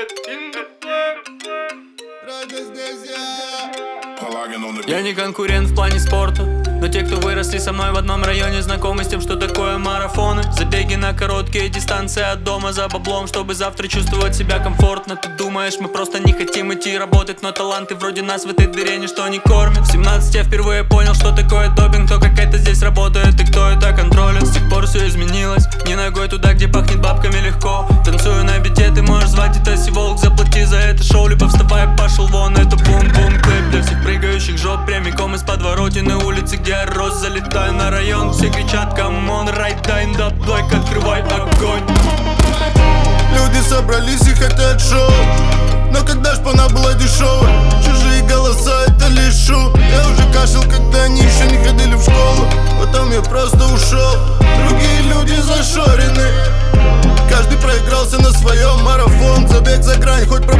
Я не конкурент в плане спорта, но те, кто выросли со мной в одном районе, знакомы с тем, что такое марафоны. Забеги на короткие дистанции от дома за баблом, чтобы завтра чувствовать себя комфортно. Ты думаешь, мы просто не хотим идти работать, но таланты вроде нас в этой дыре ничто не кормит. В 17 я впервые понял, что такое допинг, кто как это здесь работает и кто это контролит. С тех пор все изменилось, не ногой туда, где пахнет бабками легко. Танцую на бите, ты можешь звать это Сиволк, заплати за это шоу, либо вставай, пошел вон. Это бум-бум клип для всех прыгающих жоп, прямиком из подворотины улицы, где я рос. Залетаю на район, все кричат камон, райд тайм, да блэк, открывай огонь. Люди собрались и хотят шоу, но когда шпана была дешевой, чужие голоса это лишь шум. Я уже кашлял, когда они еще не ходили в школу, потом я просто ушел. Другие люди зашорены, каждый проигрался на своем марафон. Забег за грань, хоть